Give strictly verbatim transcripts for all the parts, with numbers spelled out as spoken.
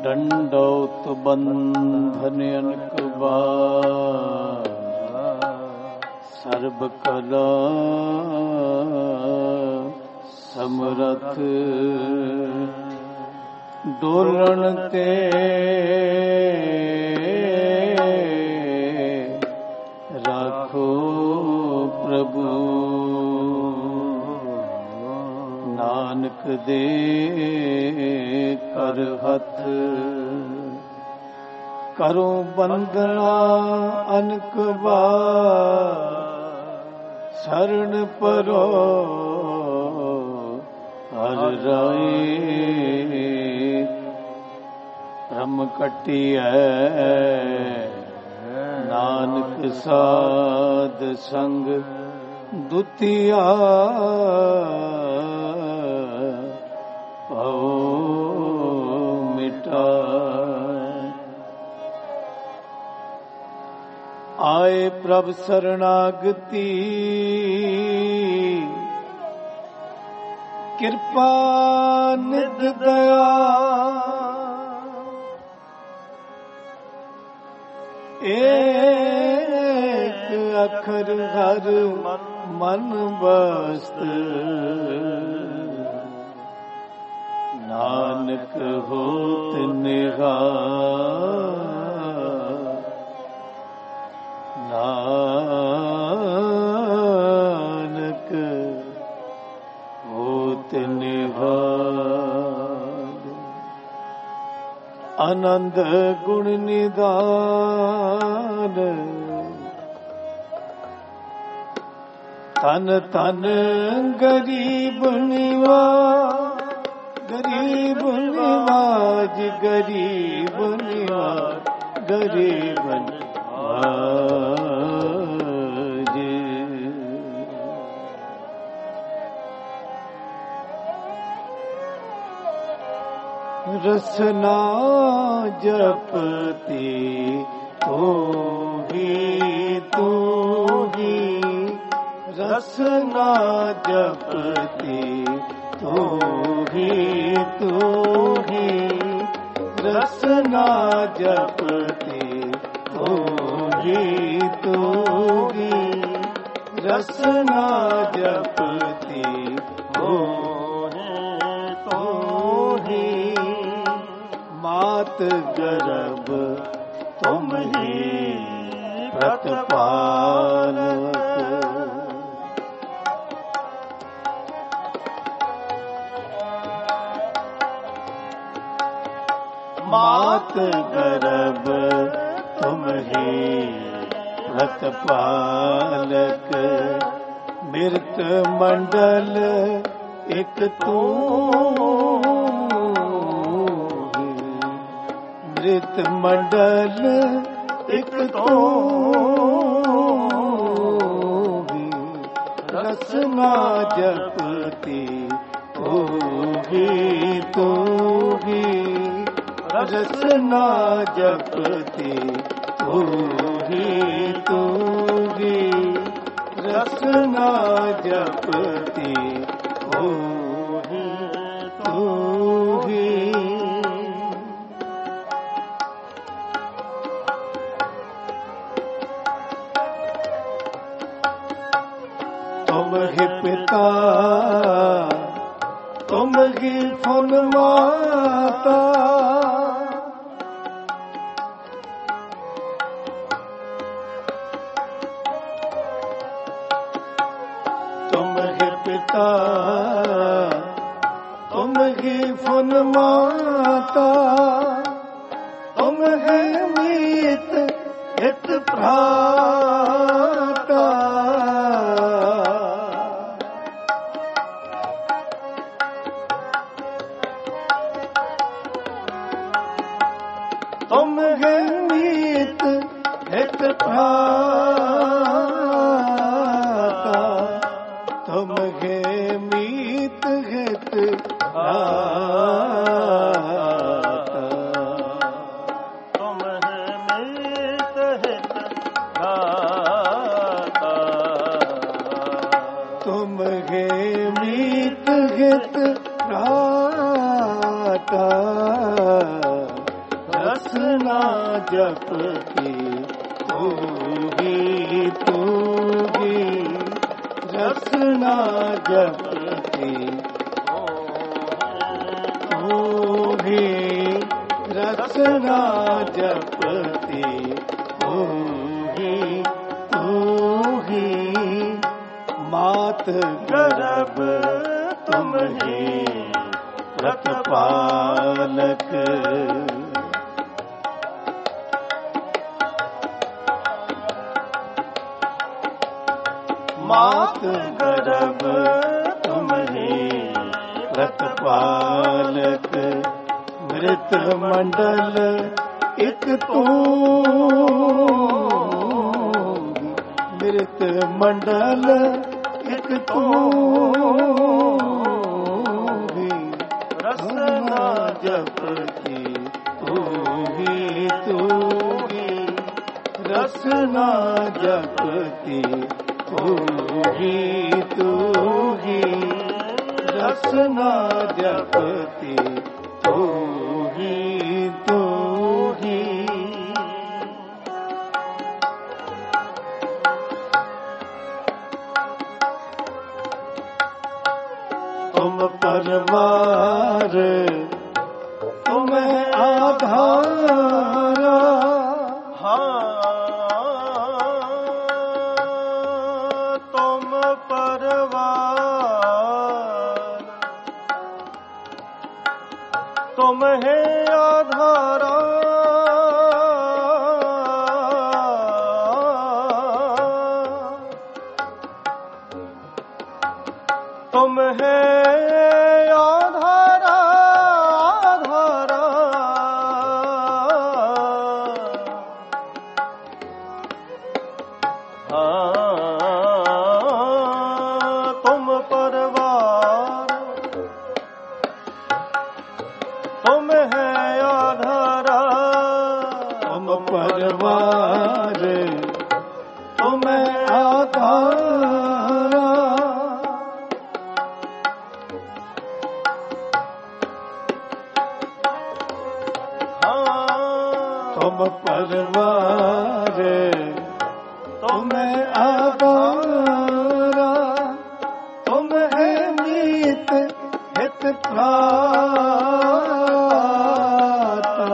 दंडौत बंधन अनक बार सर्व कला समरथ डोलन ते राखो प्रभु नानक दे कर हथ करो बंदना अनक बार शरण परो हर राए ब्रह्म कटी है नानक साध संग दुतिया भव मिटा आए प्रभ शरणागति कृपा निध दया एक अखर हर मन बस्त नानक होत निहार नानक होत निहार आनंद गुण निदान तन तन गरीब निवाज गरीब निवाज गरीब निवाज गरीब निवाज रसना जपती तो ही तू ही रसना जपती तो ही तू ही रसना जपती तो ही तू ही रसना जपती तो तो ही मात गर्भ तुम ही प्रतिपालक मात गर्भ तुम ही प्रतिपालक मृत मंडल एक तू मृत मंडल एक तो रसना जपती होगी तो ही रसना जपती होगी तो ही रसना जपती होगी तो ही तुम ही पिता तुम ही फुन माता तुम ही पिता तुम ही फुन माता तुम है मीत हित भ्राता तुम है मीत हित भ्राता तुम है मीत हित भ्राता तुम है मीत हित भ्राता तुम है मीत हित भ्राता रसना जपती तूही तूही रसना जपती तूही रसना जपती तूही तूही मात गर्भ तुम ही व्रत पालक मात गर्भ तुम ही व्रत पालक मृत मंडल एक तू मृत मंडल एक तू रसना जपती तू ही तू ही रसना जपती तू ही तू ही रसना जपती तू ही तू ही तुम परवार तुम आधारा तुम है आधारा तुम है आधारा आधारा हाँ तुम परवार तुम है आधारा तुम परवार तुम आधारा तुम परवार तुम आधारा तुम है मीत हित भ्राता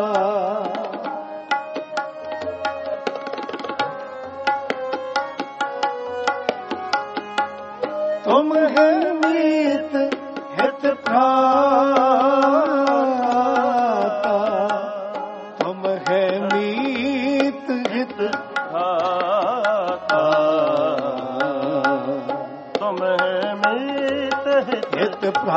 तुम है मीत हित भ्राता तुम है मीत हित भ्राता तुम है मीत हित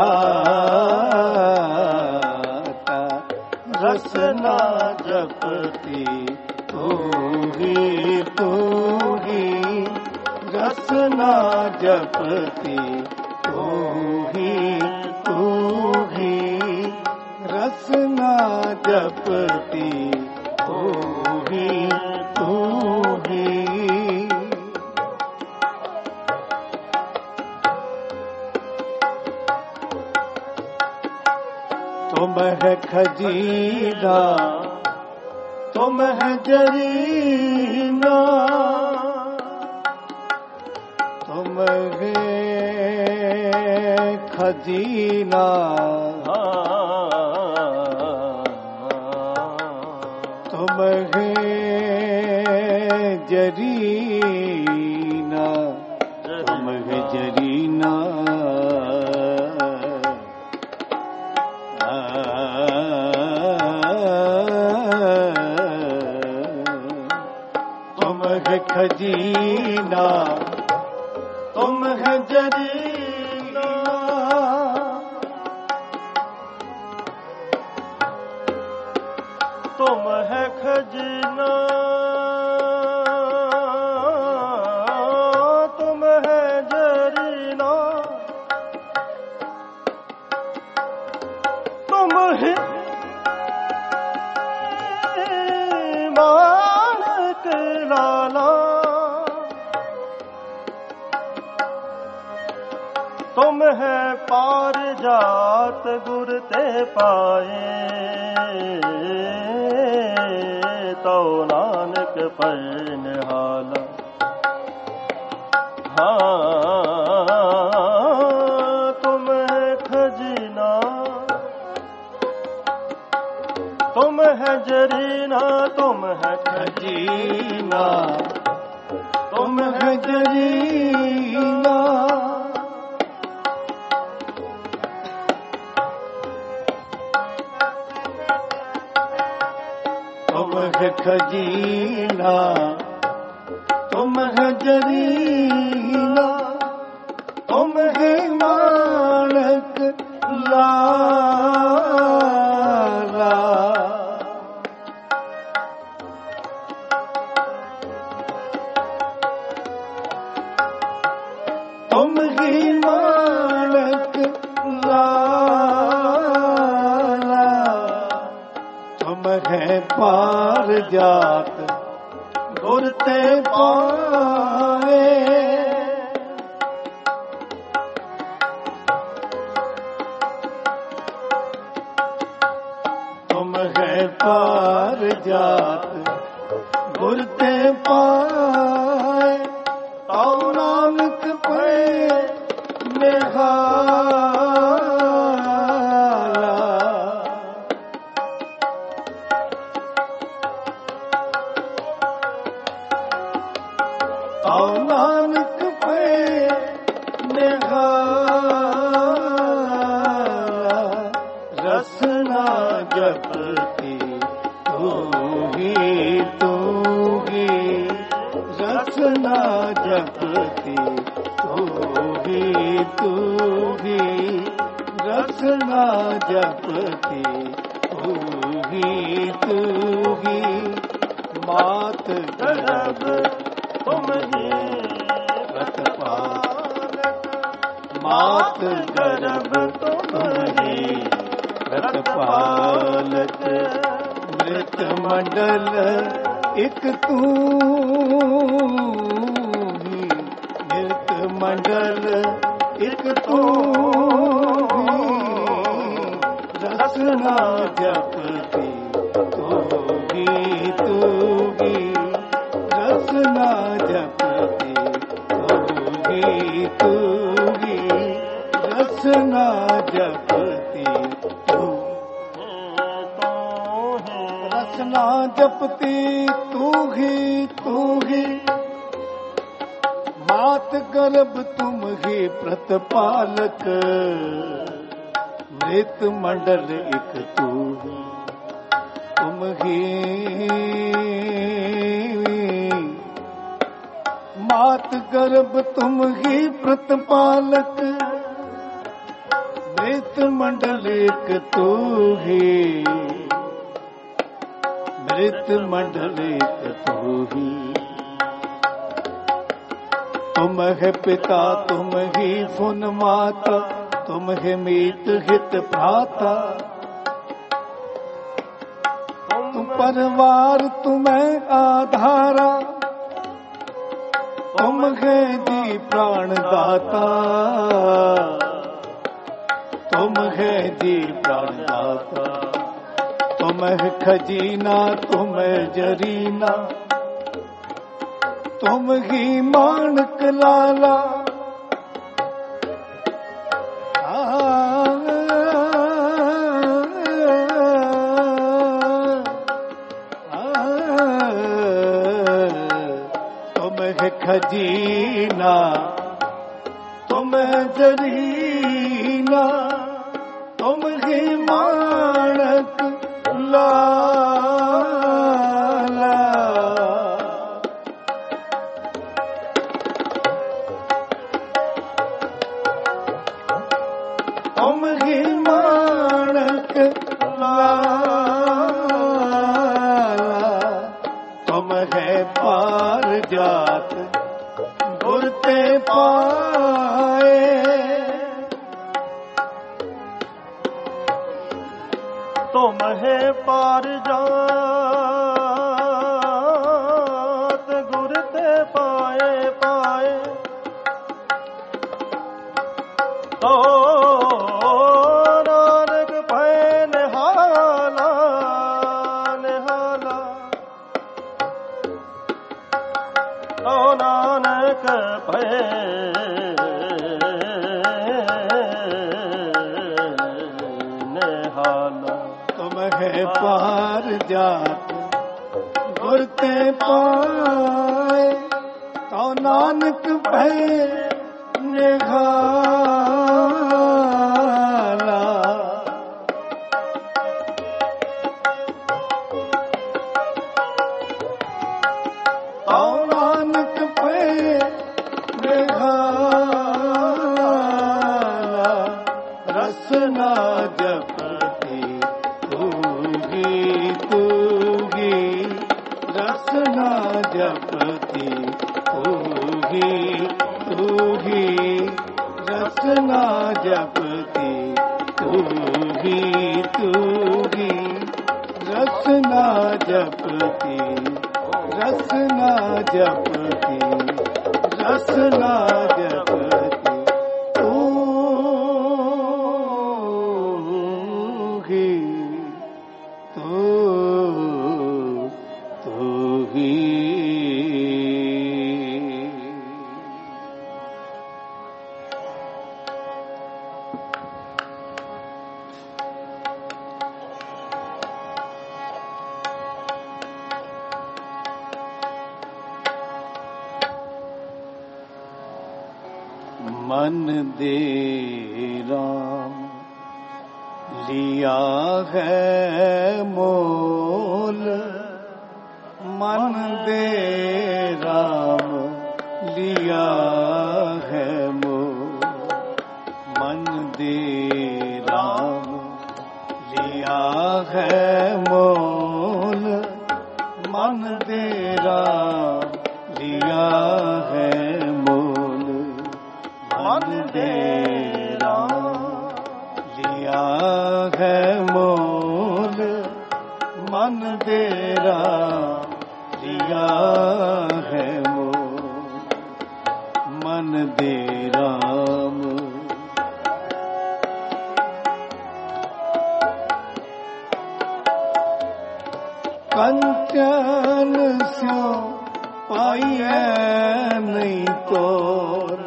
भ्राता रसना जपती तू ही तू ही रसना जपती तू ही तू ही रसना जपती तू ही तू ही तुम है खजीना तुम है जरीना तुम है खजीना तुम है जरीना तुम है जरीना तुम है खजीना तुम है जरीना तुम है खजीना तुम है जरीना तुम है मानक लाला तुम है पार जात गुर ते पाए तो नानक पर निहाला। हाँ तुम है खजीना, तुम है जरीना, तुम है खजीना, तुम है जरीना। तुम है खजीना, तुम है जरीना, तुम है माणक लाला। तुम ही माणक लाला, तुम है पार जात गुरते पाए। तुम है पार जात गुरते पाए, औ नानक पे निहाला। औ नानक पे निहाला। रसना जपती तू ही तू ही, रसना जपती तू ही तू ही, रसना जपती तू ही तू ही। मात गर्भ तुम ही रतपालक, मात गर्भ तुम ही रतपालक। मृत मंडल एक तू ही, मृत मंडल एक तू ही। रसना जपती तू ही तू ही, रसना जपती तू ही तू ही, रसना जपती तू रसना जपती तू ही तू ही। मात गर्भ तुम ही प्रतिपालक, मृत मंडल एक तू ही, तुम ही। मात गर्भ तुम ही प्रतिपालक, मृत मंडल एक तू ही, मृत मंडल एक तू ही। तुम है पिता तुम ही फुन माता, तुम है मीत हित भ्राता। तुम परिवार तुम्हें आधारा, तुम है जी प्राण दाता, तुम है जी प्राण दाता। तुम है खजीना तुम है जरीना, तुम ही माणक लाला। तुम है खजीना तुम है जरीना, तुम ही माणक लाला। तुम ही माणक लाला, तुम है पार जात गुरते पाए। तुम है पार जात गुरते पाए पाए। तो नानक भय निहाला निहाला, जात गुर ते पाए, तो नानक भय निघाला। तो नानक भय निघाला, रसना जपति तूगी तूगी, रसना जपति तूगी तूगी, रसना जपति तूगी तूगी, रसना जपति, रसना जपति, रसना जपति तूगी तू तूगी। मन दे राम लिया है मोल, मन दे राम लिया है मोल, मन दे राम लिया है मोल, मन दे राम लिया है मोल, मन दे राम लिया है मोल, मन दे राम लिया है मोल, मन दे राम। कंचन स्यो पाइए नहीं तोर,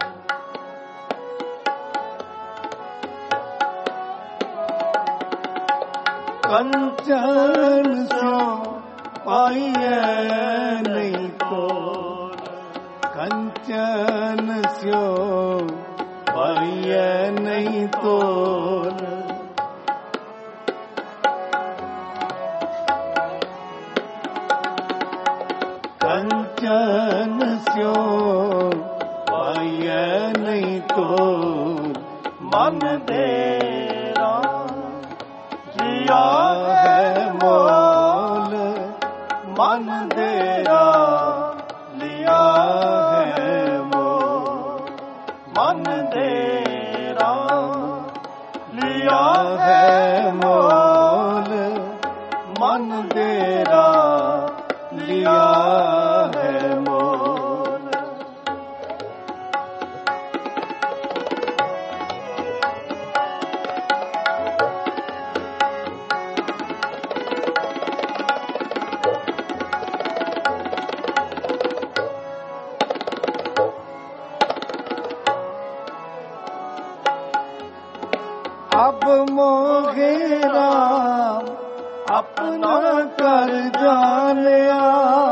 कंचन स्यो पाइए नहीं तोर, कंचन स्यो पाइए नहीं तोर, कंचन स्यो पाइए नहीं तोर, मन दे लिया है मोल, मन दे राम लिया है मोल, मन दे राम लिया है मोल, मन दे राम लिया है मोल। अब मोहे राम अपना कर जानिया,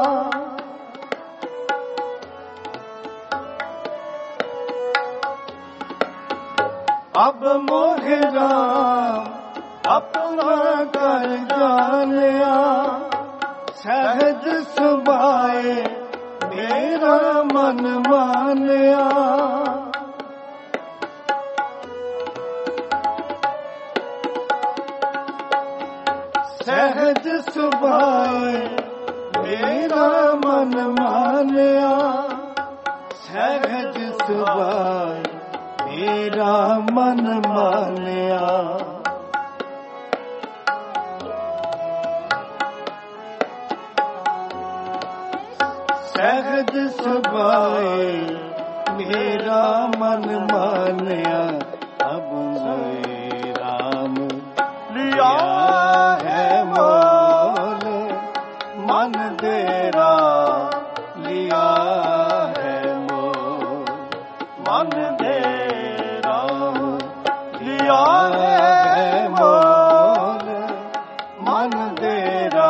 अब मोहे राम अपना कर जानिया, सहज सुभाए मेरा मन मानिया, सहज सुभाए मेरा मन मानिया, सहज सुभाए मेरा मन मानिया, सहज सुभाए मेरा मन मानिया। अब मैं राम लिया है मोल, मन दे राम लिया है मोल, मन दे राम लिया है मोल, मन दे राम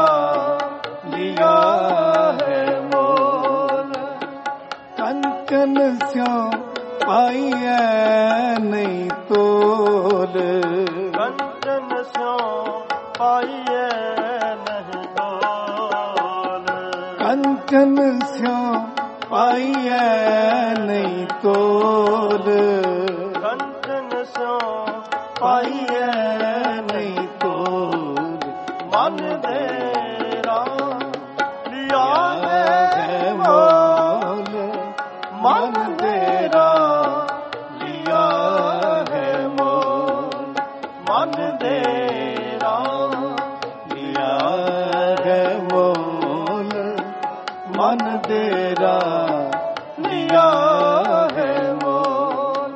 ਕੰਚਨ ਸਿਉ ਪਾਈਐ ਨਹੀਂ ਤੋਲ, ਕੰਚਨ ਸਿਉ ਪਾਈਐ ਨਹੀਂ ਤੋਲ, ਮਨ ਤੇਰਾ ਲਿਆ ਹੈ ਮੋਲ, ਮਨ ਤੇਰਾ ਲਿਆ ਹੈ ਮੋਲ, ਮਨ ਤੇਰਾ ਲਿਆ ਹੈ ਮੋਲ, ਮਨ ਤੇਰਾ ਲਿਆ ਹੈ ਮੋਲ।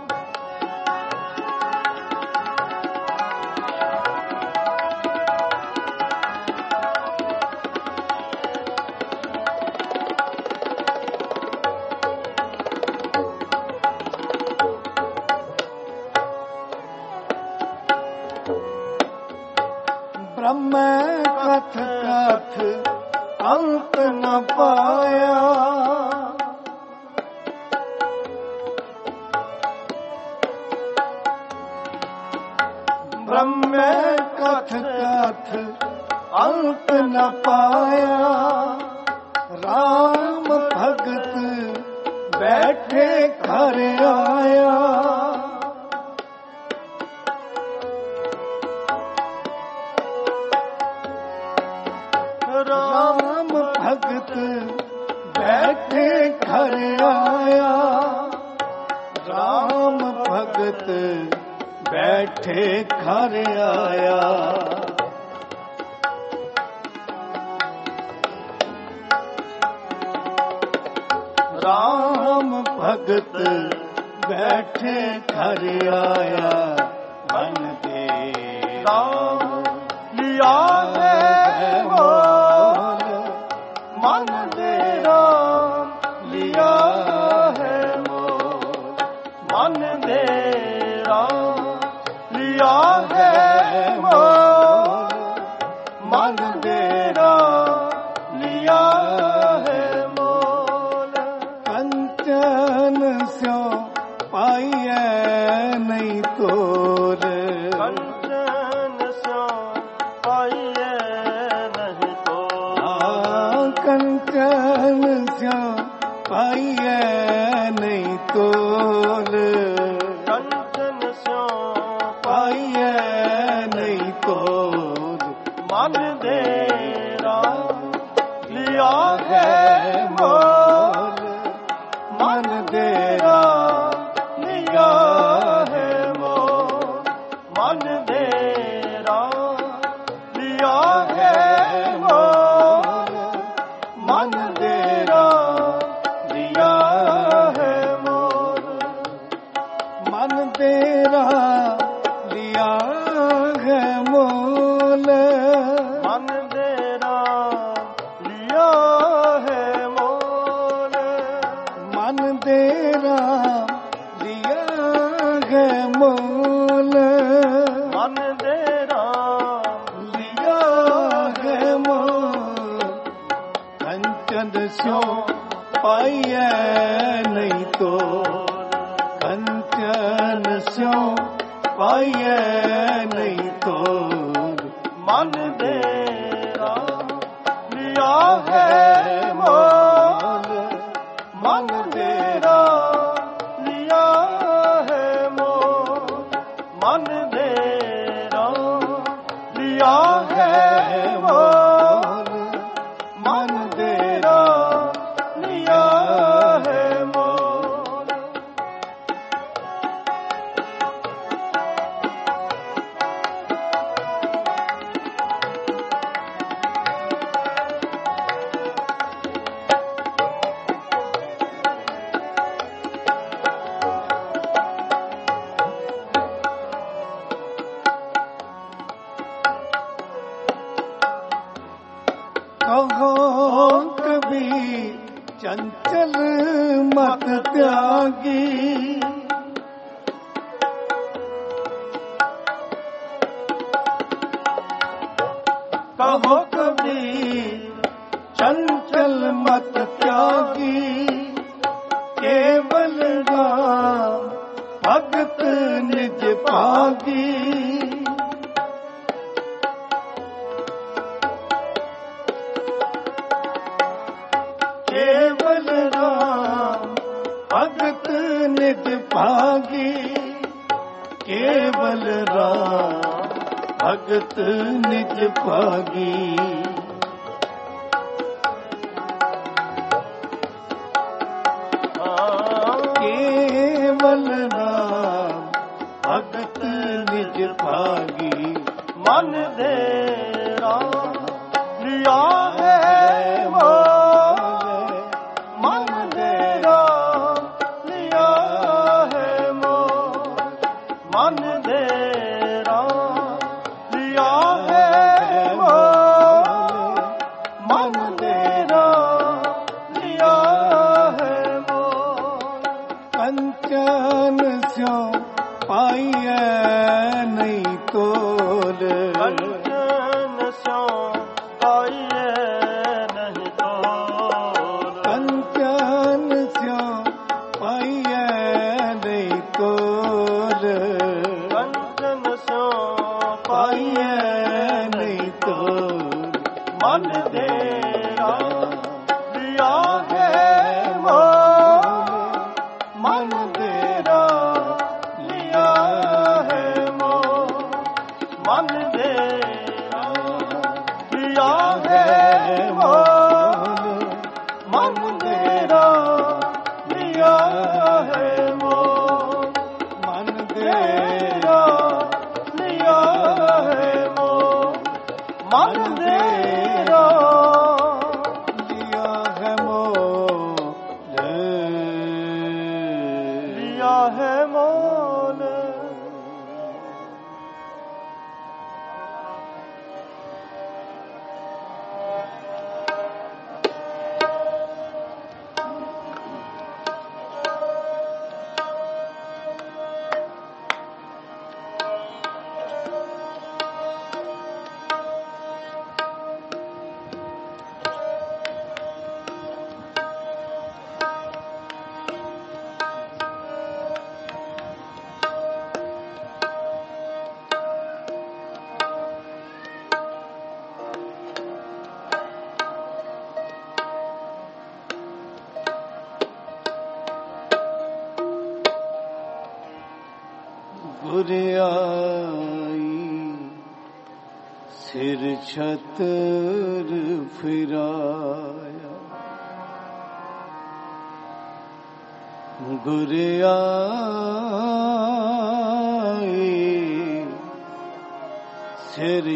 ਬ੍ਰਹਮ ਕਥ ਕਥ ਅੰਤ ਨ ਪਾਇਆ, ਬ੍ਰਹਮ ਕਥ ਕਥ ਅੰਤ ਨ ਪਾਇਆ, ਰਾਮ ਭਗਤ ਬੈਠੇ ਘਰ ਆਇਆ, ਰਾਮ ਭਗਤ ਬੈਠੇ ਘਰ ਆਇਆ, ਰਾਮ ਭਗਤ ਬੈਠੇ ਘਰ ਆਇਆ, ਰਾਮ ਭਗਤ ਬੈਠੇ ਘਰ ਆਇਆ, ਮਨ ਤੇਰਾ ਲਿਆ ਹੈ ਮੋਲ, ਮਨ ਤੇਰਾ ਲਿਆ ਹੈ ਮੋਲ, ਮਨ ਤੇਰਾ ਲਿਆ ਹੈ ਮੋਲ, ਮਨ ਤੇਰਾ ਲਿਆ ਹੈ ਮੋਲ। ਕੰਚਨ ਸਿਉ ਪਾਈਐ ਨਹੀਂ ਤੋਲ, ਕੰਚਨ ਸਿਉ ਪਾਈਐ ਨਹੀਂ ਤੋਲ, ਕੰਚਨ ਸਿਉ ਪਾਈਐ ਨਹੀਂ ਤੋਲ, ਕੰਚਨ ਸਿਉ ਪਾਈਐ ਨਹੀਂ ਤੋਲ, ਮਨ ਤੇਰਾ ਲਿਆ ਹੈ ਮੋਲ, ਮਨ ਤੇਰਾ ਲਿਆ ਹੈ ਮੋਲ, ਮਨ ਤੇਰਾ ਲਿਆ ਹੈ ਮੋਲ, ਮਨ ਤੇਰਾ ਲਿਆ ਹੈ ਮੋਲ, ਮਨ ਤੇਰਾ ਲਿਆ ਹੈ ਮੋਲ, ਮਨ ਤੇਰਾ ਲਿਆ ਹੈ ਮੋਲ, ਮਨ ਤੇਰਾ ਲਿਆ ਹੈ ਮੋਲ, ਮਨ ਤੇਰਾ ਲਿਆ ਹੈ ਮੋਲ। ਕੰਚਨ ਸਿਉ ਪਾਈਐ ਨਹੀਂ ਤੋਲ, ਕੰਚਨ ਸਿਉ ਪਾਈਐ ਨਹੀਂ ਤੋਲ, ਮਨ ਤੇਰਾ ਲਿਆ ਹੈ ਮੋਲ, ਮਨ ਤੇਰਾ ਲਿਆ ਹੈ ਮੋਲ, ਮਨ ਤੇਰਾ ਲਿਆ ਹੈ ਮੋਲ, ਮਨ ਤੇਰਾ ਲਿਆ ਹੈ ਮੋਲ। ਕਹੋ ਕਬੀ ਚੰਚਲ ਮਤ ਤਿਆਗੀ, ਕਹੋ ਕਬੀ ਚੰਚਲ ਮਤ ਤਿਆਗੀ, ਕੇਵਲ ਰਾਮ ਭਗਤ ਨਿਜ ਭਾਗੀ। निज भागी केवल राम भगत निज भागी। केवल राम भगत निज भागी मन दे राम लिया है मोल। मन दे राम लिया है मोल। मन दे राम लिया है मोल। मन दे राम लिया है मोल। कंचन स्यो पाइए नहीं तोल। कंचन स्यो पाइए नहीं तोल। कंचन स्यो पाइए नहीं तोल। कंचन स्यो पाइए नहीं तोल। मन दे राम लिया है मोल। मन दे राम लिया है मोल। मन दे राम लिया है मोल। मन दे राम लिया है मोल। मन दे दे राम लिया है मोल। मन दे राम लिया है मोल। लिया है मोल। गुर आई सिर छतर फिराया। गुर आई सिर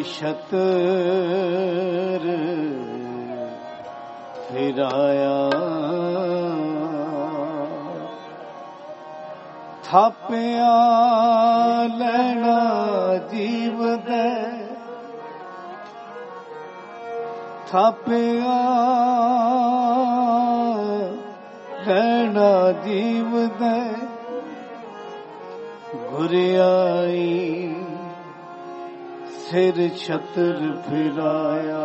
छतर फिराया। थापिया लेना जीव दे। थापिया लेना जीव दे। गुर आई सिर छतर फिराया।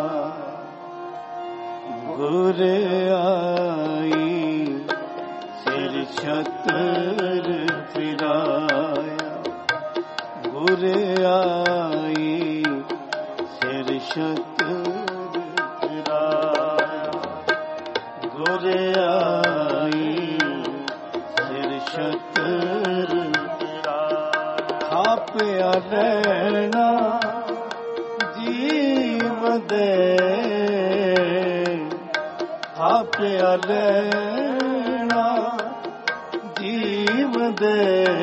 गुर आई सिर छतर फिराया। गुर आई सिर छतर फिराया। गुर आई सिर छतर फिराया। थापिया लेना जीव दे। थापिया लेना जीव दे।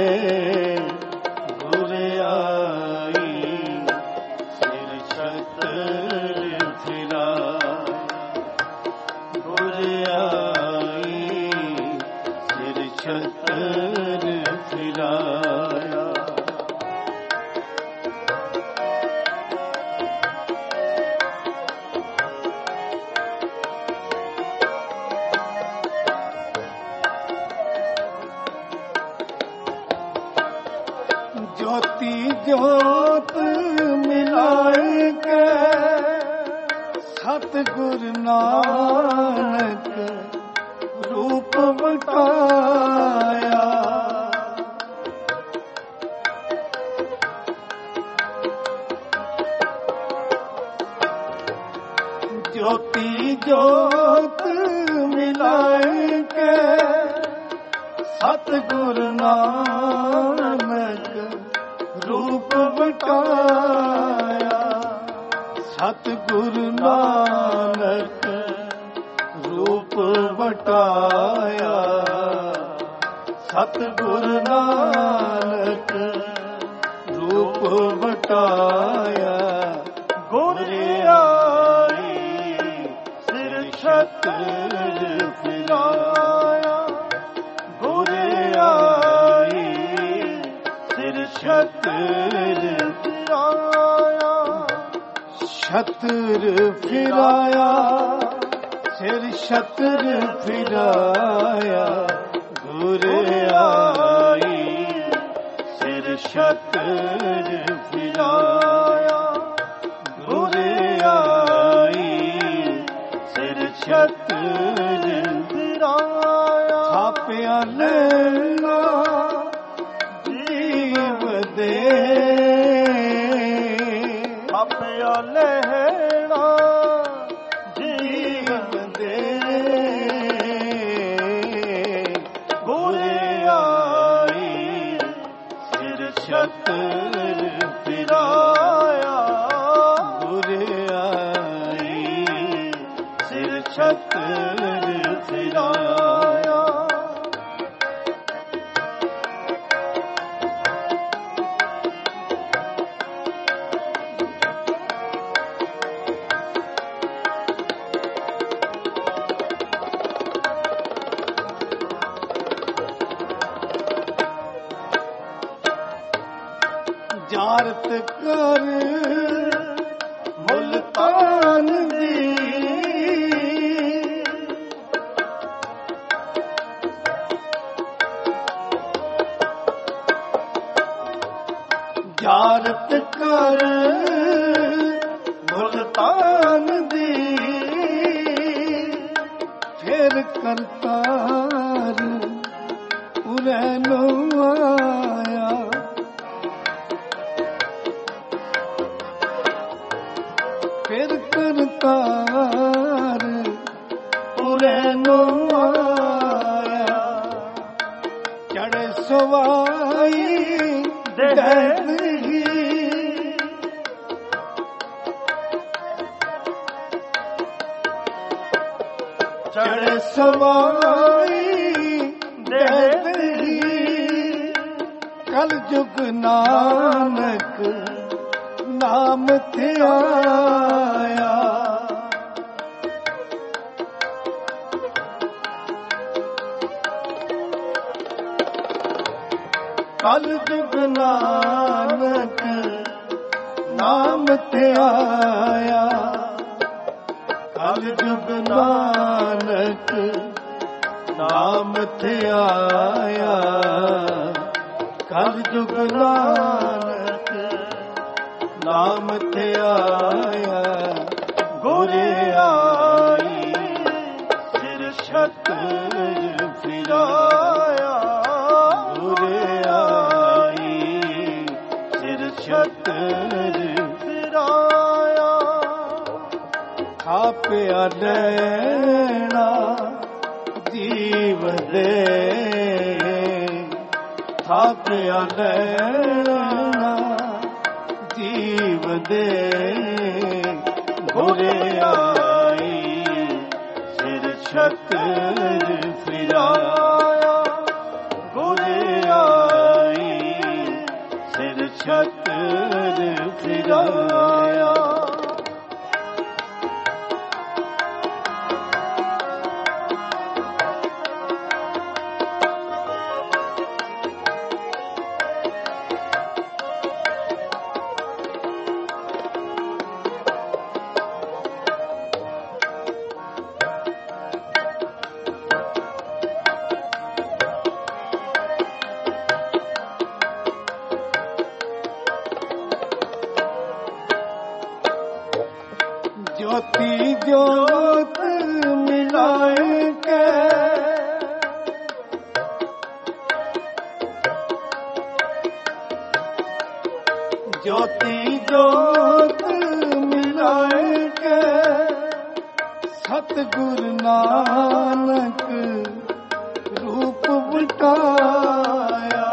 गुर आई सिर छतर फिराया। गुर आई सिर छतर फिराया। ज्योति ज्योत मिलाए के सतगुर नानक रूप बटाया। ज्योति ज्योत मिलाए के ਸਤਿਗੁਰ ਨਾਨਕ ਰੂਪ ਵਟਾਇਆ, ਸਤਿਗੁਰ ਨਾਨਕ ਰੂਪ ਵਟਾਇਆ, ਸਤਿਗੁਰ ਨਾਨਕ ਰੂਪ ਵਟਾਇਆ। ਗੁਰ ਆਈ ਸਿਰ ਛਤਰ ਫਿਰਾਇਆ, ਗੁਰ ਆਈ ਸਿਰ ਛਤਰ ਫਿਰਾਇਆ, ਛਤਰ ਫਿਰਾਇਆ, ਸਿਰ ਛਤਰ ਫਿਰਾਇਆ, ਗੁਰ ਆਈ ਸਿਰ ਛਤਰ ਫਿਰਾਇਆ, ਗੁਰ ਆਈ ਸਿਰ ਛਤਰ ਫਿਰਾਇਆ। ਥਾਪਿਆ ਲੈਣਾ ਜੀਵ ਦੇ, ਥਾਪਿਆ ਲੈਣਾ ਜੀਵ ਦੇ, ਗੁਰ ਆਈ ਸਿਰ ਛਤਰ ਫਿਰਾਇਆ, ਗੁਰ ਆਈ ਸਿਰ ਛਤਰ ਫਿਰਾਇਆ। ਜਾਰਤ ਕਰ ਮੁਲਤਾਨ ਦੀ, ਜਾਰਤ ਕਰ ਮੁਲਤਾਨ ਦੀ, ਫਿਰ ਕਰਤਾਰ ਉਰੇ ਨੂੰ ਆਇਆ, ਫਿਰ ਕਰਤਾਰ ਉਰੇ ਨੂੰ ਆਇਆ। ਚੜ੍ਹੇ ਸਵਾਈ ਦਹਿਲੀ, ਚੜ੍ਹੇ ਸਵਾਈ ਦਹਿਲੀ, ਕਲ ਜੁਗ ਨਾਨਕ ਨਾਮ ਧਿਆਇਆ, ਕਲ ਜੁਗ ਨਾਨਕ ਨਾਮ ਧਿਆਇਆ, ਕਲ ਜੁਗ ਨਾਨਕ ਨਾਮ ਧਿਆਇਆ, ਕਲ ਜੁਗ ਨਾਨਕ ਨਾਮ ਧਿਆਇਆ। ਗੁਰ ਆਈ ਸਿਰ ਛਤਰ ਫਿਰਾਇਆ, ਗੁਰ ਆਈ ਸਿਰ ਛਤਰ ਫਿਰਾਇਆ। ਥਾਪਿਆ ਲੈਣਾ ਜੀਵ ਦੇ, ਥਾਪਿਆ ਲੈਣਾ ਜੀਵ ਦੇ, ਗੁਰ ਆਈ ਸਿਰ ਛਤਰ ਫਿਰਾਇਆ, ਗੁਰ ਆਈ ਸਿਰ ਛਤਰ ਫਿਰਾਇਆ। ज्योति ज्योत मिलाए के ज्योति ज्योत मिलाए के सतगुरु नानक रूप ਵਟਾਇਆ।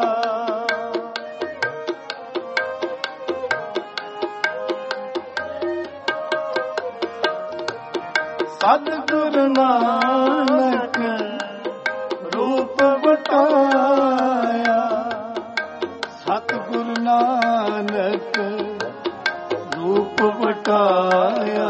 ਸਤਿਗੁਰ ਨਾਨਕ ਰੂਪ ਵਟਾਇਆ। ਸਤਿਗੁਰ ਨਾਨਕ ਰੂਪ ਵਟਾਇਆ।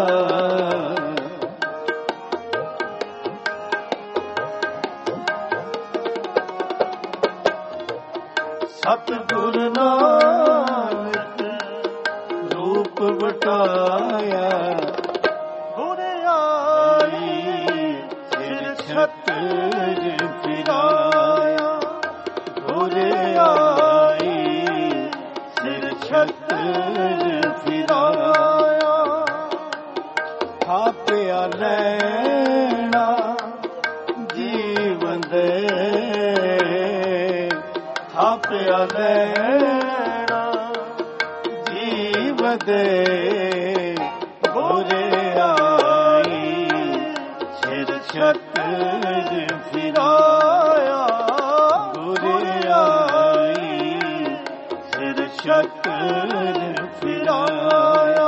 ਸਤਿਗੁਰ ਨਾਨਕ ਰੂਪ ਵਟਾਇਆ। ਗੁਰ ਆਈ ਸਿਰ ਛਤਰ ਫਿਰਾਇਆ। ਗੁਰ ਆਈ ਸਿਰ ਛਤਰ ਫਿਰਾਇਆ। ਥਾਪਿਆ ਲੈਣਾ ਜੀਵਨ ਦੇ। ਥਾਪਿਆ ਲੈਣਾ ਜੀਵ ਦੇ। ਗੁਰ ਆਈ ਸਿਰ ਛਤਰ ਫਿਰਾਇਆ। ਗੁਰ ਆਈ ਸਿਰ ਛਤਰ ਫਿਰਾਇਆ।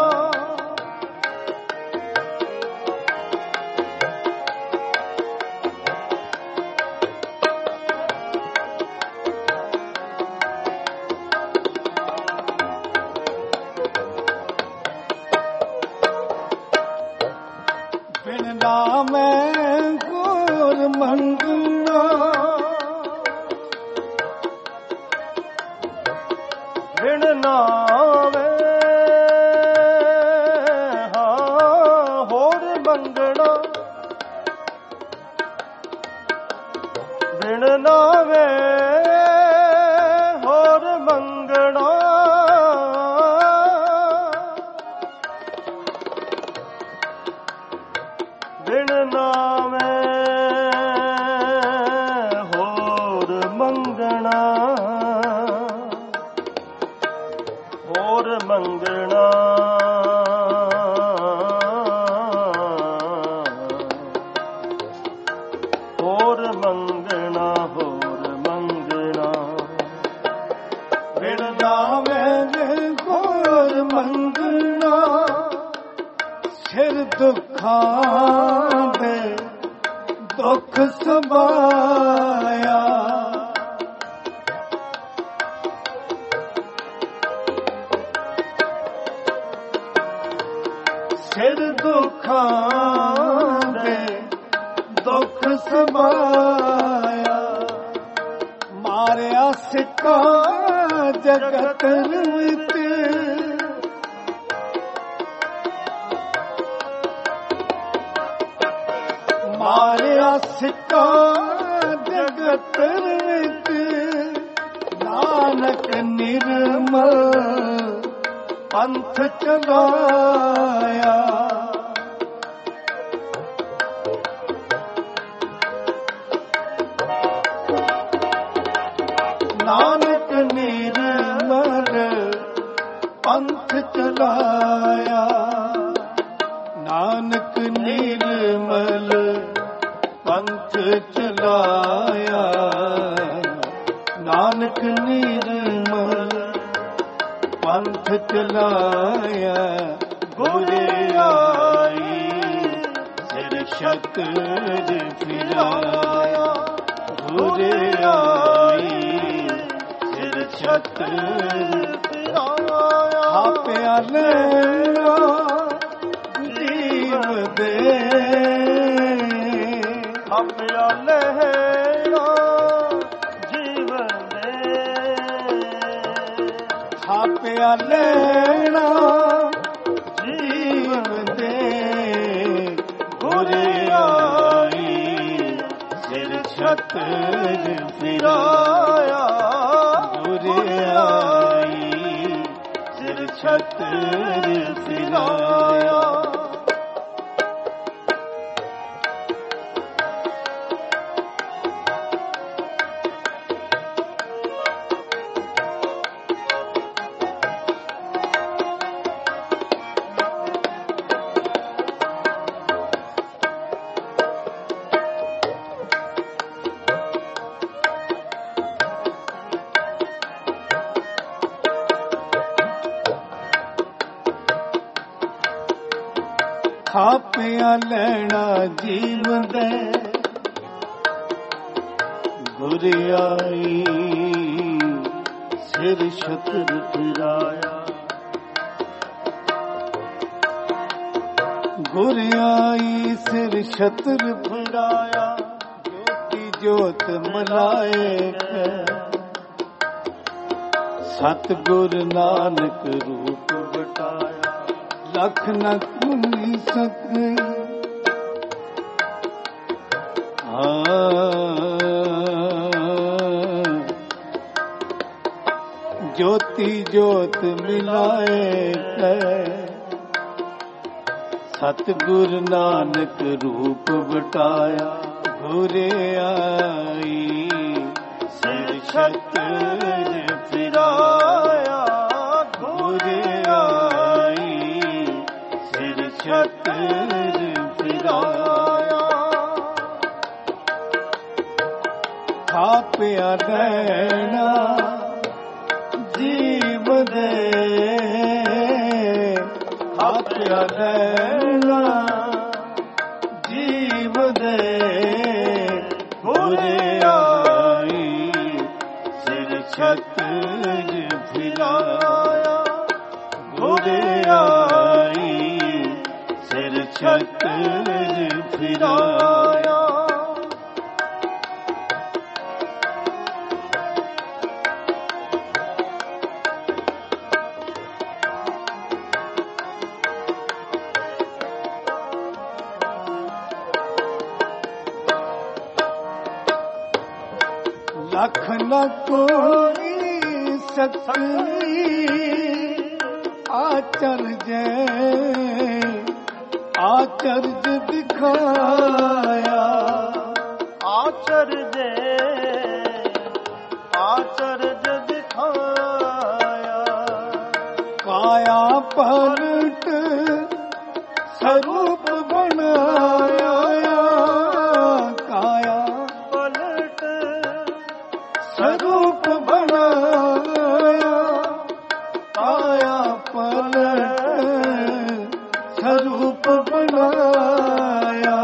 ਬਿਨ ਨਾਮੈ ਗੁਰ ਮੰਗਣਾ। ਬਿਨ ਨਾਮੈ ਹਾਂ ਹੋਰ ਮੰਗਣਾ। ਬਿਨ ਨਾਮੈ ਹੋਰ ਮੰਗਣਾ। ਬਿਨ ਨਾਮੈ ਹੋਰ ਮੰਗਣਾ। ਹੋਰ ਮੰਗਣਾ। ਹੋਰ ਮੰਗਣਾ। ਹੋਰ ਮੰਗਣਾ। ਬਿਨ ਨਾਮੈ ਹੋਰ ਮੰਗਣਾ। ਸਿਰ ਦੁੱਖਾਂ ਦੇ ਦੁੱਖ ਸਮਾਇਆ। ਸਿਰ ਦੁੱਖਾਂ ਦੇ ਦੁੱਖ ਸਮਾਇਆ। ਮਾਰਿਆ ਸਿੱਕਾ ਜਗਤ ਵਿੱਚ। ਮਾਰਿਆ ਸਿੱਕਾ ਜਗਤ ਵਿੱਚ। ਨਾਨਕ ਨਿਰਮਲ ਪੰਥ ਚਲਾਇਆ। ਨਾਨਕ ਨਿਰਮਲ ਪੰਥ ਚਲਾਇਆ। ਨਾਨਕ ਨਿਰਮਲ ਪੰਥ ਚਲਾਇਆ। ਨਾਨਕ ਨਿਰਮਲ ਪੰਥ ਚਲਾਇਆ। ਗੁਰ ਆਈ ਸਿਰ ਛਤਰ ਫਿਰਾਇਆ। ਗੁਰ ਆਈ ਸਿਰ ਛਤਰ ਫਿਰਾਇਆ। ਥਾਪਿਆ ਲੈਣਾ ਜੀਵ ਦੇ। ਥਾਪਿਆ ਲੈਣਾ ਜੀਵਨ ਦੇ। ਥਾਪਿਆ ਲੈਣਾ ਜੀਵਨ ਦੇ। ਗੁਰ ਆਈ ਸਿਰ ਛਤਰ ਫਿਰਾਇਆ। ਗੁਰ ਆਈ ਸਿਰ ਛਤਰ ਫਿਰਾਇਆ। ਥਾਪਿਆ ਲੈਣਾ ਜੀਵ ਦੇ ਗੁਰ ਆਈ ਸਿਰ ਛਤਰ ਫਿਰਾਇਆ ਗੁਰ ਆਈ ਸਿਰ ਛਤਰ ਫਿਰਾਇਆ ਜੋਤੀ ਜੋਤ ਮਲਾਇਕ ਸਤਿਗੁਰ ਨਾਨਕ ਰੂਪ ਵਟਾਇਆ ਲਖ ਨ ਕੁਨੀ ਸਕਈ ਜੋਤੀ ਜੋਤ ਮਿਲਾਏ ਸਤਿਗੁਰ ਨਾਨਕ ਰੂਪ ਵਟਾਇਆ ਗੁਰ ਆਈ ਸਿਰ ਛਤਰ ਫਿਰਾਇਆ ਗੁਰ ਆਈ ਸਿਰ ਛਤਰ ਫਿਰਾਇਆ ਥਾਪਿਆ ਲੈਣਾ ਜੀਵ ਦੇ ਥਾਪਿਆ ਲੈਣਾ ਜੀਵ ਦੇ ਗੁਰ ਆਈ ਸਿਰ ਛਤਰ ਫਿਰਾਇਆ ਗੁਰ ਆਈ ਸਿਰ ਛਤਰ ਫਿਰਾਇਆ ਲਖ ਨ ਕੋਈ ਸਕਈ ਆਚਰਜੈ ਆਚਰਜ ਦਿਖਾਇਆ ਆਚਰਜੈ ਆਚਰਜ ਦਿਖਾਇਆ ਕਾਇਆ ਪਲਟ ਸਰੂਪ ਬਣਾਇਆ ਕਾਇਆ ਪਲਟ ਸਰੂਪ ਬਣਾਇਆ ਕਾਇਆ ਪਲਟ ਸਰੂਪ ਬਣਾਇਆ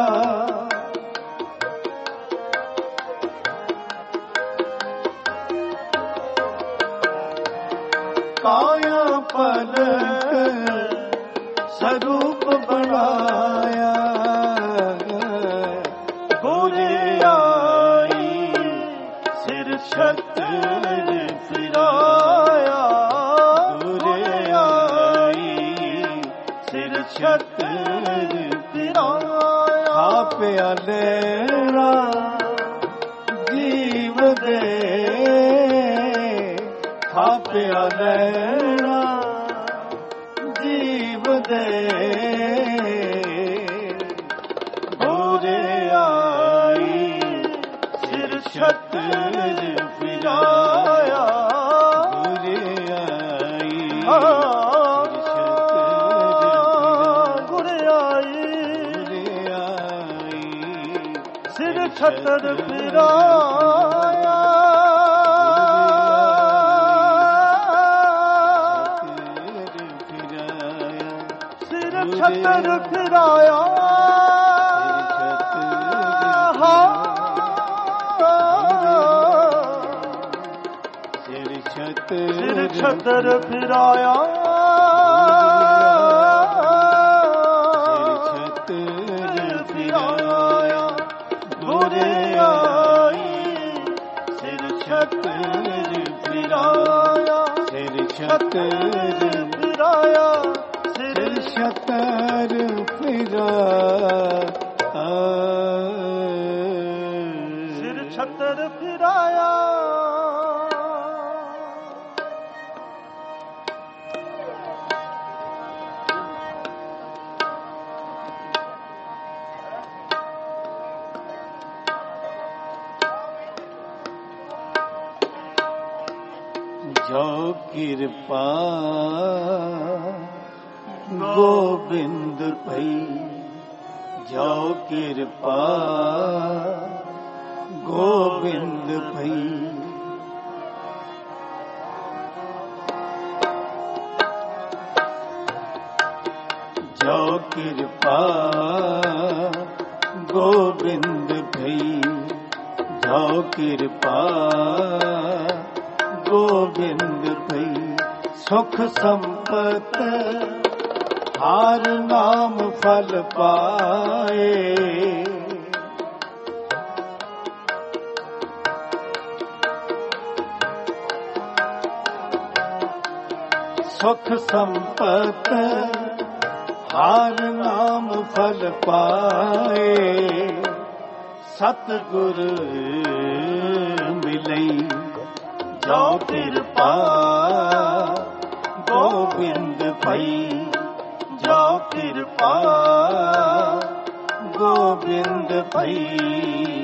ਕਾਇਆ ਪਲਟ ਸਰੂਪ ਬਣਾਇਆ ਗੁਰ ਆਈ ਸਿਰ ਛਤਰ ਫਿਰਾਇਆ ਗੁਰ ਆਈ ਸਿਰ ਛਤਰ ਫਿਰਾਇਆ ਥਾਪਿਆ ਲੈਣਾ ਜੀਵ ਦੇ ਥਾਪਿਆ ਲੈਣਾ ਜੀਵ ਦੇ ਗੁਰ ਆਈ ਸਿਰ ਛਤਰ ਫਿਰਾਇਆ ਗੁਰ ਆਈ ਗੁਰ ਆਈ ਸਿਰ ਛਤਰ ਫਿਰਾਇਆ ਛਤਰ ਫਿਰਾਇਆ ਸਿਰ ਛਤਰ ਸਿਰ ਛਤਰ ਫਿਰਾਇਆ ਸਿਰ ਛਤਰ ਫਿਰਾਇਆ ਗੁਰ ਆਈ ਸਿਰ ਛਤਰ ਫਿਰਾਇਆ ਸਿਰ ਛਤਰ ਫਿਰਾਇਆ ਸਿਰ ਛਤਰ ਫਿਰਾ ਸਿਰ ਛਤਰ ਫਿਰਾਇਆ ਜੋ ਕਿਰਪਾ ਗੋਬਿੰਦ ਪਈ ਜੋ ਕਿਰਪਾ ਗੋਬਿੰਦ ਪਈ ਜੋ कृपा गोविंद भई, जाओ कृपा गोविंद भई। सुख संपत हार नाम फल पाए, सुख संपत हार नाम फल पाए। सतगुर मिलई, जाओ कृपा गोविंद भई, जाओ कृपा गोविंद भई।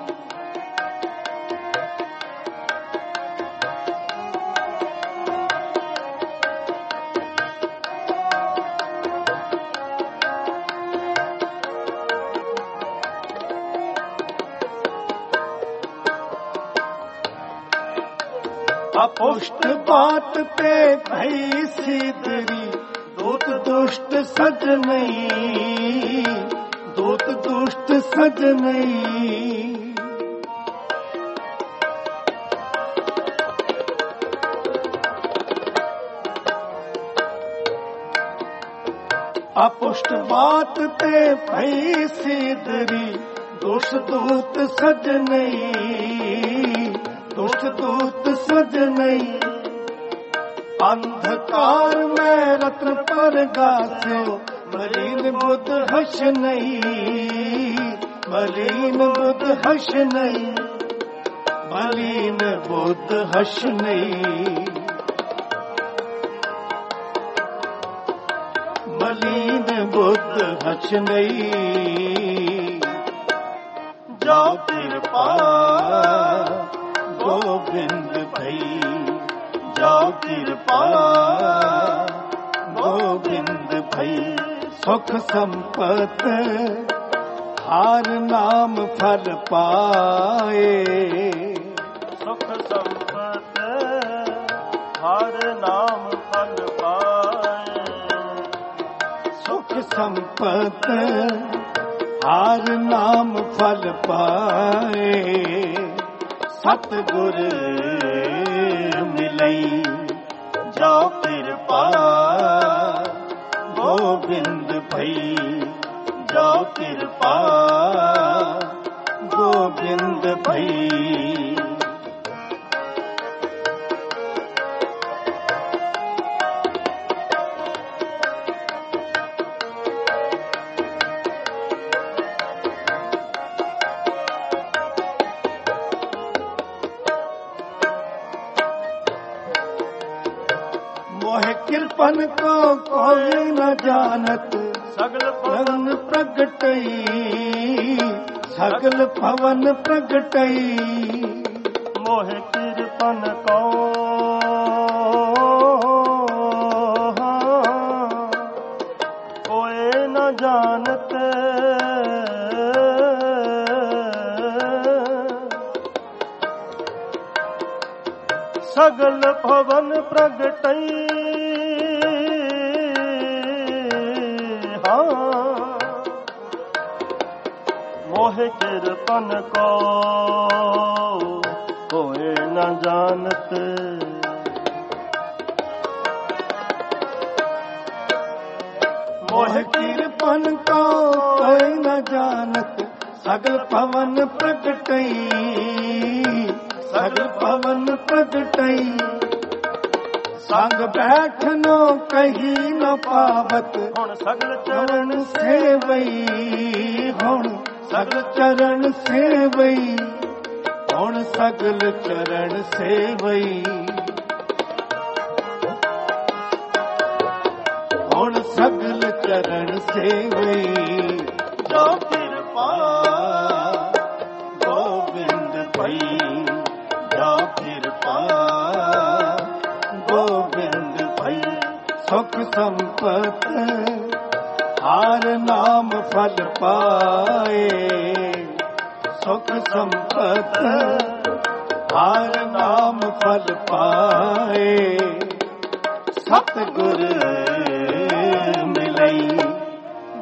अपुष्ट बात पे भई सिदरी, दूत दुष्ट सजनई, दूत दुष्ट सजनई। अपुष्ट बात पे भई सिदरी, दुष्ट दूत सजनई, दुष्ट दूत सजनई। अंधकार में रत्न पर गासे, मलिन बुद्ध हस नहीं, मलिन बुद्ध हस नहीं, मलिन बुद्ध हस नहीं, मलिन बुद्ध हस नहीं। जाओ कृपा गोविंद भई, जाओ कृपा गोविंद भई। सुख संपत हार नाम फल पाए, सुख संपत हार नाम फल पाए। सुख संपत हार नाम फल पाए। सतगुर मिलई, जाओ कृपा गोविंद भई, जाओ कृपा गोविंद भई। मोह कृपन को कोई न जानत, सगल पवन प्रगटई, सगल पवन प्रगटई। मोह कृपन को कोई न जानत, सगल भवन प्रगटई। मोह कृपन को कोई न जानत, मोह कृपन को कोई न जानत, सगल पवन प्रगटई, सगल पवन प्रगटई। संग बैठनो कही न पावत, हुण सगल चरण सेवई, हुण सगल चरण सेवई, हुण सगल चरण सेवई, हुण सगल चरण सेवई। जो कृपा गोविंद भई, जो कृपा गोविंद भई। सुख संपत हार नाम फल पाए, सुख संपत हार नाम फल पाए। सतगुर मिलई,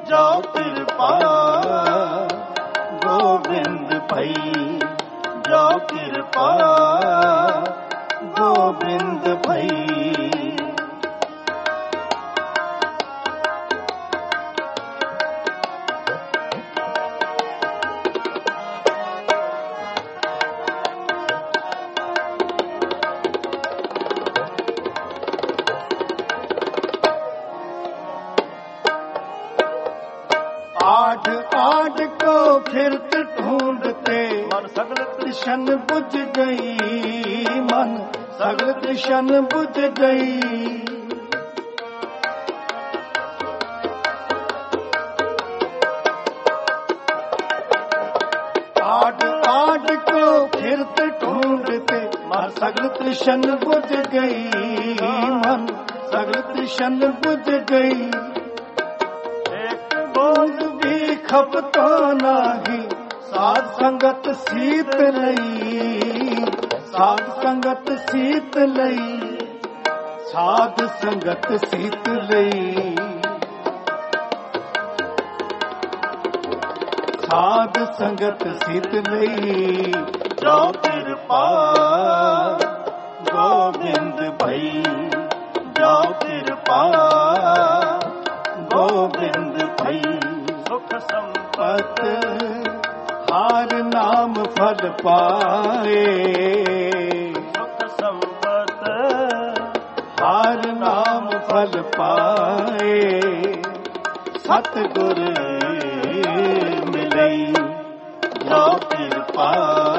आठ आठ को फिरत ढूंढते ਮਨ ਸਗਲ तृष्ण बुझ गई मन सगल तृष्ण बुझ गई आठ आठ को फिरत ढूंढते मन सगल तृष्ण बुझ गई मन सगल तृष्ण बुझ गई ਇੱਕ बूंद भी खपतो नाही साध संगत सीत लई साध संगत सीत लई साध संगत सीत लई साध संगत सीत लई जो किरपा गोबिंद भई जो किरपा गोबिंद भई ਸੁਖ ਸੰਪਤ पत हार नाम फल पाए ਸੁਖ ਸੰਪਤ हार नाम फल पाए सतगुर मिलई जो कृपा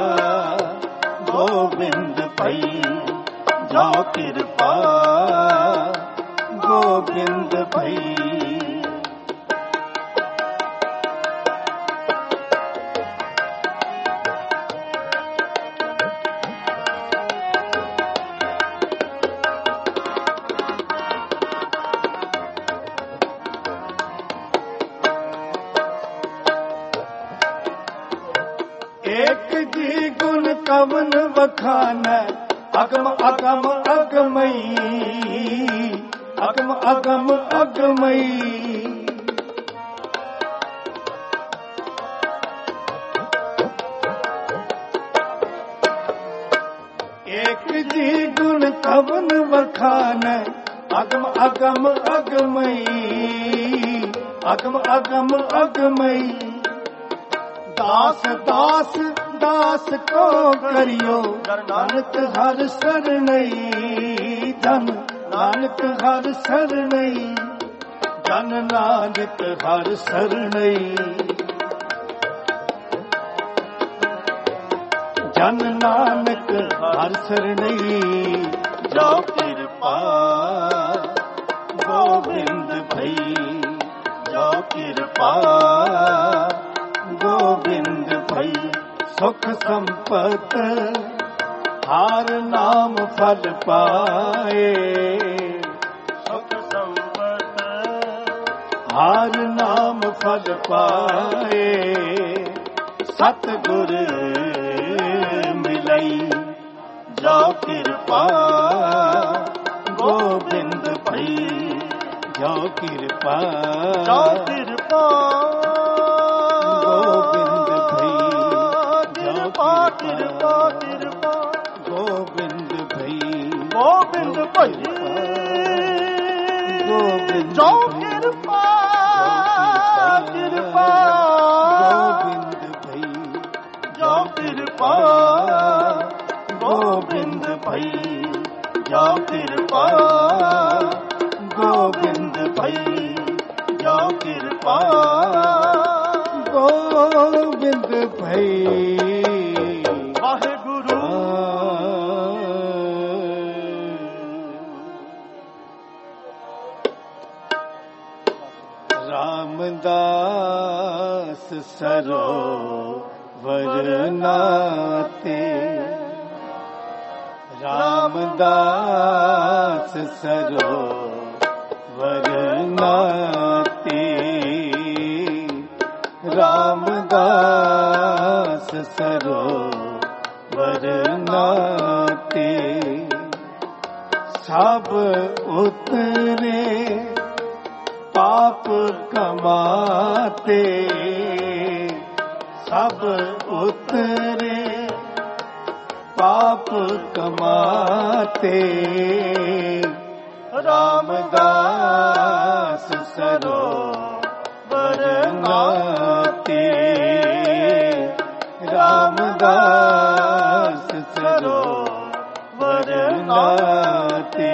गोबिंद भई जो कृपा गोबिंद भई एक जी गुण कवन बखान अगम अगम अगमई अगम अगम अगमई एक जी गुण कवन बखान अगम अगम अगमई अगम अगम अगमई दास दास दास को करियो नानक हर शरणई धन नानक हर शरणई जन नानक हर शरणई जन नानक हर शरणई जो कृपा गोबिंद भई जो कृपा गोबिंद भई सुख संपत हार नाम फल पाए ਸੁਖ ਸੰਪਤ हार नाम फल पाए सतगुर मिलई जो कृपा गोबिंद भई जो कृपा ਜੋ ਕਿਰਪਾ गोबिंद भई ਕਿਰਪਾ ਕਿਰਪਾ ਕਿਰਪਾ गोबिंद भई ਗੋਬਿੰਦ ਭਈ गोबिंद ਜੋ भई, ਕਿਰਪਾ ਕਿਰਪਾ गोबिंद भई ਜੋ ਕਿਰਪਾ गोबिंद भई जो कृपा गोबिंद भई जो कृपा गोबिंद भई ਵਾਹਿਗੁਰੂ रामदास सरोवर नाते रामदास सरोवर नाते रामदास सरोवर नाते सब उतरे पाप कमाते सब उतरे पाप कमाते रामदास सरोवर नाते रामदास सरोवर नाते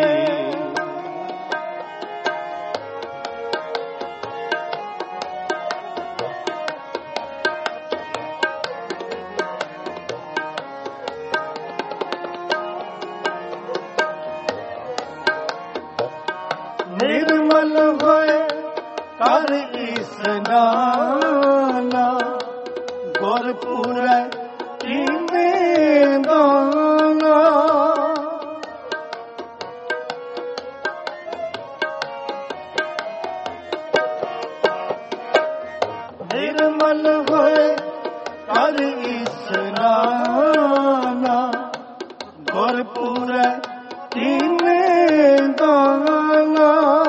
ਕਰ ਇਸਨਾਨਾ ਗੁਰਪੁਰੈ ਕੀਨੇ ਦਾਨਾ ਨਿਰਮਲ ਹੋਏ ਕਰ ਇਸਨਾਨਾ ਗੁਰਪੁਰੈ ਕੀਨੇ ਦਾਨਾ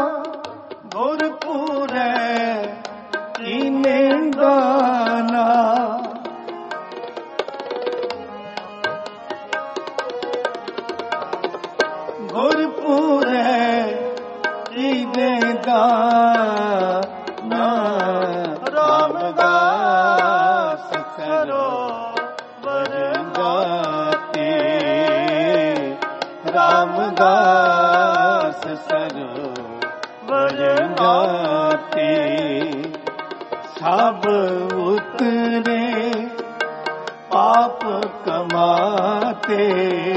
ਗੁਰਪੁਰੈ ਕੀਨੇ ਦਾਨਾ ਗੁਰਪੁਰੈ ਕੀਨੇ ਦਾਨਾ ਰਾਮਦਾਸ ਕਰੋ ਵਰਦਾਤੇ ਰਾਮਦਾਸ ਸਰੋ ਵਰਦਾਤੇ ਸਭ ਉਤਰੇ ਪਾਪ ਕਮਾਤੇ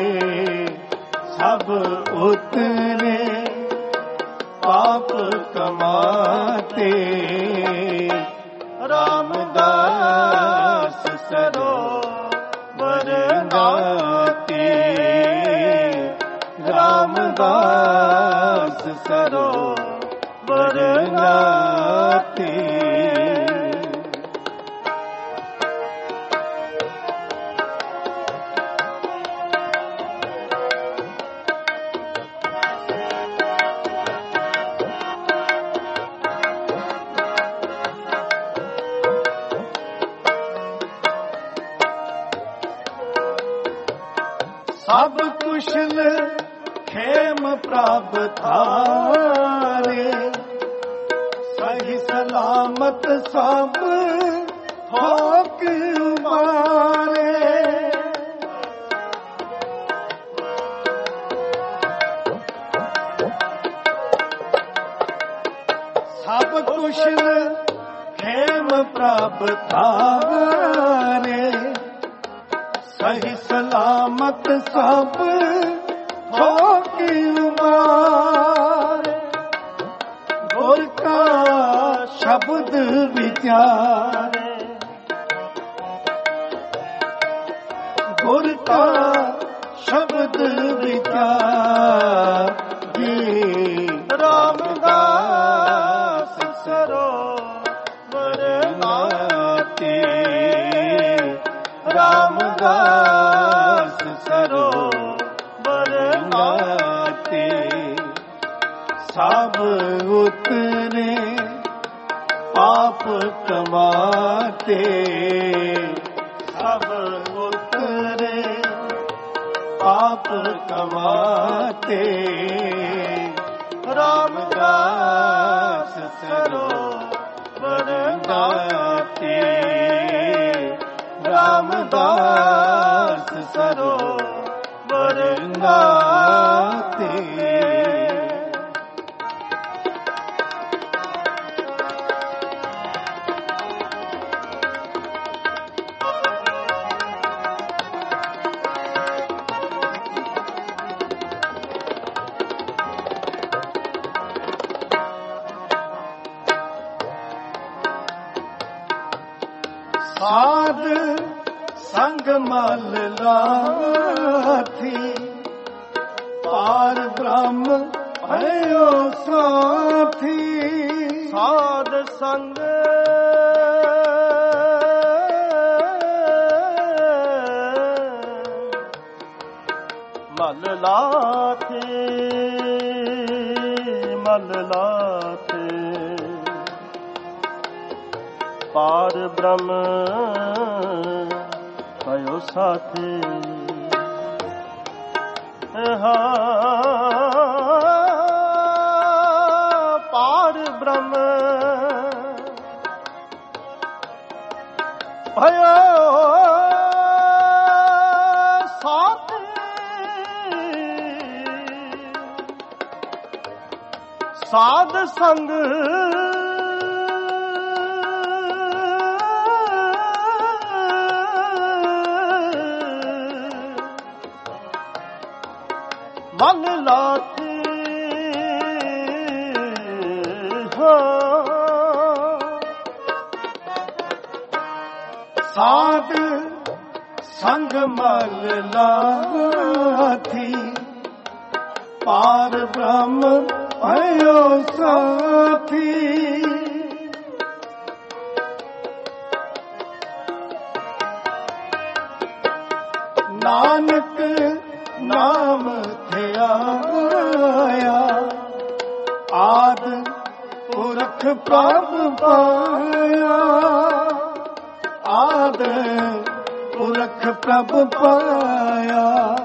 ਸਭ ਉਤਰੇ ਪਾਪ ਕਮਾਤੇ ਰਾਮਦਾਸ ਸਰੋ ਵਰਦਾਤੇ ਰਾਮਦਾਸ ਸਰੋ ਵਰਦਾਤੇ ਸਭ ਕੁਸ਼ਲ ਖੇਮ ਪ੍ਰਭ ਥਾਰੇ ਸਹੀ ਸਲਾਮਤ ਸਭ ਠੋਕ ਮਾਰੇ ਸਭ ਕੁਸ਼ਲ ਖੇਮ ਪ੍ਰਭ ਥਾਰੇ ਸਹੀ ਸਲਾਮਤ ਸਭ ਠੋਕ ਮਾਰੇ ਗੁਰ ਕਾ ਸ਼ਬਦ ਵਿਚਾਰੇ ਗੁਰ ਕਾ ਸ਼ਬਦ ਵਿਚਾਰੇ ਰਾਮਦਾਸ ਸਰੋ ਵਰਦਾਤੇ ਰਾਮਦਾਸ ਸਰੋ ਵਰਦਾਤੇ ਸਭ ਉਤਰੇ ਪਾਪ ਕਮਾਤੇ ਸਭ ਉਤਰੇ ਪਾਪ ਕਮਾਤੇ ਰਾਮਦਾਸ ਸਰੋ ਵਰਦਾਤੇ ਰਾਮਦਾਸ ਸਰੋ ਵਰਦਾਤੇ ਸਾਧ ਸੰਗ ਮਲ ਲਾਥੀ ਪਾਰ ਬ੍ਰਹਮ ਭਇਓ ਸਾਥੀ ਸਾਧ ਸੰਗ ਮਲ ਲਾਥੇ ਮਲ ਲਾਥੇ ਪਾਰ ਬ੍ਰਹਮ ਭਇਓ ਸਾਥੀ ਹਾਂ ਪਾਰ ਬ੍ਰਹਮ ਭਇਓ ਸਾਥੀ ਸਾਧ ਸੰਗ ਮਨ ਲਾਥੀ ਹਾਂ ਸਾਧ ਸੰਗ ਮਲ ਲਾਥੀ ਪਾਰ ਬ੍ਰਹਮ ਭਇਓ ਸਾਥੀ ਨਾਨਕ ਨਾਮ ਧਿਆਇਆ ਆਦ ਪੁਰਖ ਪ੍ਰਭ ਪਾਇਆ ਆਦ ਪੁਰਖ ਪ੍ਰਭ ਪਾਇਆ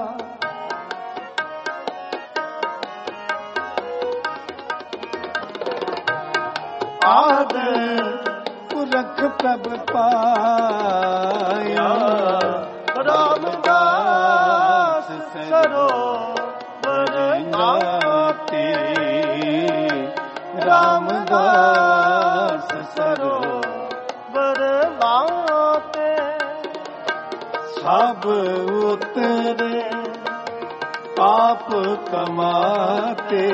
ਆਦ ਪੁਰਖ ਪ੍ਰਭ ਪਾਇਆ ਰਾਮਦਾਸ ਸਰੋਵਰ ਨਾਤੇ ਰਾਮਦਾਸ ਸਰੋਵਰ ਨਾਤੇ ਸਭ ਉਤਰੇ ਪਾਪ ਕਮਾਤੇ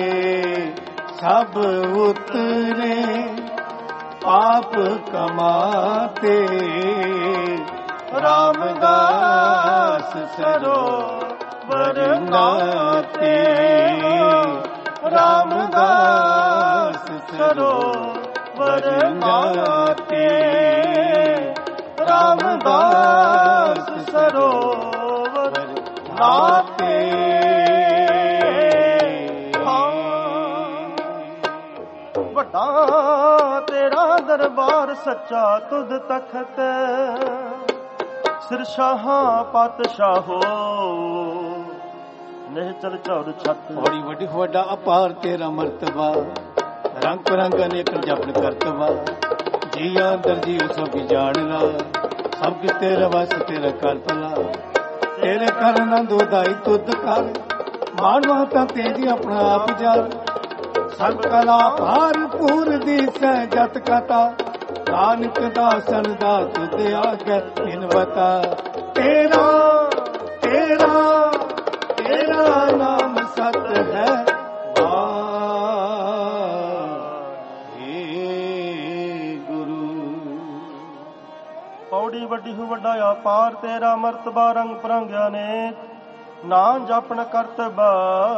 ਸਭ ਉਤਰੇ ਪਾਪ ਕਮਾਤੇ ਰਾਮਦਾਸ ਸਰੋਵਰ ਨਾਤੇ ਰਾਮਦਾਸ ਸਰੋਵਰ ਨਾਤੇ ਰਾਮਦਾਸ ਸਰੋਵਰ ਨਾਤੇ ਵੱਡਾ ਤੇਰਾ ਦਰਬਾਰ ਸੱਚਾ ਤੁਧ ਤਖਤ ਸਿਰ ਸ਼ਾਹਾਂ ਪਾਤਸ਼ਾਹੋ ਨਿਹਚਲ ਝੌਰ ਛੱਤ ਬੜੀ ਵੱਡੀ ਵੱਡਾ ਅਪਾਰ ਤੇਰਾ ਮਰਤਬਾ ਰੰਗ ਰੰਗ ਅਨੇਕ ਜਪਨ ਕਰਤਵਾ ਜੀਆਂ ਦਰਜੀ ਸੋ ਵੀ ਜਾਣ ਲਾ ਸਭ ਕਿਸ ਤੇਰਾ ਵਸ ਤੇਰਾ ਕਰਤਲਾ ਤੇਰੇ ਕਰਨ ਦੋਦਾਈ ਤੁਧ ਕਰ ਮਾਨਵਾ ਤਾਂ ਤੇਰੀ ਆਪਣਾ ਆਪ ਜਾ ਸਰਬ ਕਲਾ ਭਰਪੂਰ ਦੀ ਸਹਿਜਤ ਕਥਾ ਨਾਨਕ ਦਾਸਨ ਦਾ ਤੁਧ ਆਗੇ ਇਨ ਬਤਾ ਤੇਰਾ ਤੇਰਾ ਤੇਰਾ ਨਾਮ ਸਤ ਹੈ ਵਾਹਿ ਗੁਰੂ ਪੌੜੀ ਵੱਡੀ ਹੋ ਵੱਡਾ ਅਪਾਰ ਤੇਰਾ ਮਰਤਬਾ ਰੰਗ ਪਰੰਗਿਆ ਨੇ ਨਾ ਜਪਣ ਕਰਤਬਾ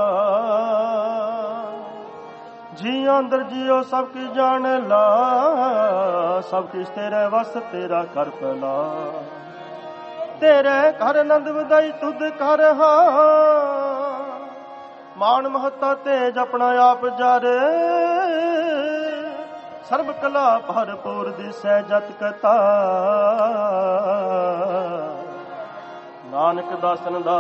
ਜੀ ਅੰਦਰ ਜੀਓ ਸਭ ਕੀ ਜਾਣ ਲਾ ਸਭ ਕਿਸ ਤੇਰੇ ਵਸ ਤੇਰਾ ਕਰ ਪਲਾ ਤੇਰੇ ਘਰ ਆਨੰਦ ਵਧਾਈ ਤੁਧ ਕਰ ਹਾਂ ਮਾਣ ਮਹੱਤਾ ਤੇਜ ਆਪਣਾ ਆਪ ਜਰ ਸਰਬ ਕਲਾ ਭਰਪੂਰ ਦਿਸੈ ਜਤ ਕਥਾ ਨਾਨਕ ਦਾਸਨ ਦਾ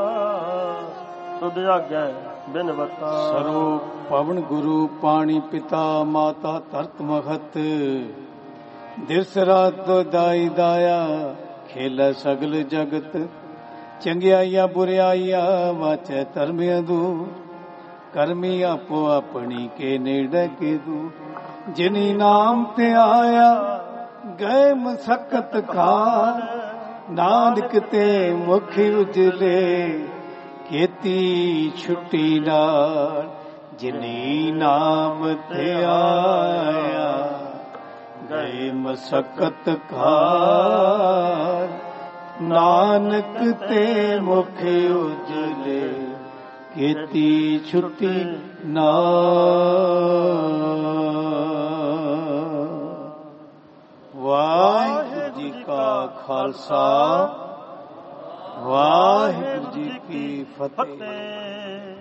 ਤੁਧ ਆਗੈ ਬਿਨ ਵਰਤਾ ਸਰੂਪ ਪਵਨ ਗੁਰੂ ਪਾਣੀ ਪਿਤਾ ਮਾਤਾ ਧਰਤ ਮਖਤ ਦਿਵਸ ਰਾਤ ਦਾਈ ਦਾਇਆ ਖੇਲਾ ਸਗਲ ਜਗਤ ਚੰਗਿਆਈਆਂ ਬੁਰਿਆਈਆਂ ਵਾਚੈ ਧਰਮ ਅਦੂ ਕਰਮੀ ਆਪੋ ਆਪਣੀ ਕੇ ਨੇੜੇ ਕੇ ਦੂ ਜਿਨੀ ਨਾਮ ਤੇ ਆਇਆ ਗਏ ਮਸਕਤ ਖਾਰ ਨਾਨਕ ਤੇ ਮੁਖ ਉਜਲੇ ਕੀਤੀ ਛੁੱਟੀ ਨਾਲ ਜਿਨੀ ਨਾਮ ਤੇ ਆਇਆ ਗਏ ਮਸਕਤ ਖਾਰ ਨਾਨਕ ਤੇ ਮੁਖ ਉਜਲੇ ਕੀਤੀ ਛੁੱਟੀ ਨਾਲ ਵਾਹਿਗੁਰੂ ਜੀ ਕਾ ਖਾਲਸਾ ਵਾਹਿਗੁਰੂ ਜੀ ਕੀ ਫਤਿਹ।